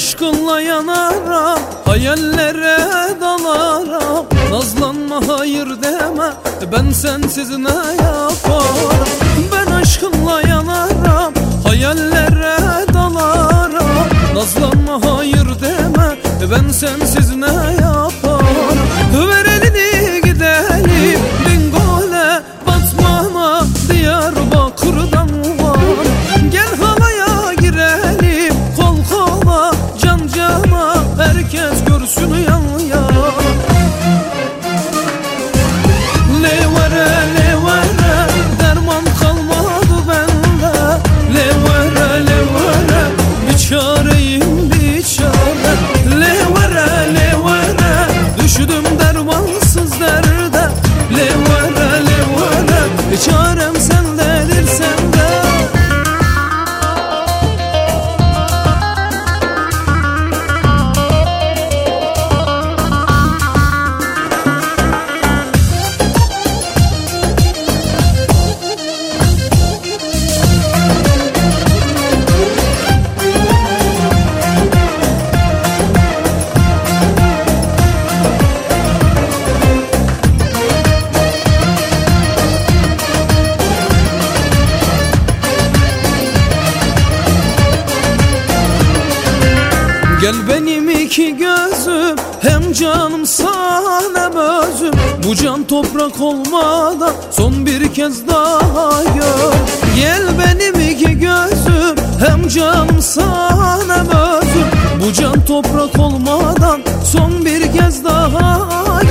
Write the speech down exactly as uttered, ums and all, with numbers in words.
aşkınla yanarım, hayallere dalarım. Nazlanma hayır deme, ben sensiz ne yaparım? Ben aşkınla yanarım, hayallere dalarım. Nazlanma hayır deme, ben sensiz ne yaparım? Ver elini gidelim Bingöl'e, Batman'a, Diyarbakır'dan var. Gel halaya girelim, kol kola, can cana, herkes görsün yan yana. Levere levere, derman kalmadı bende. Levere levere, bir çareyim bir çare. Levere levere, düştüm dermansız derde. Levere levere, bir çarem sendedir sende. Gel benim iki gözüm, hem canım sana özüm. Bu can toprak olmadan son bir kez daha gör. Gel benim iki gözüm, hem canım sana özüm. Bu can toprak olmadan son bir kez daha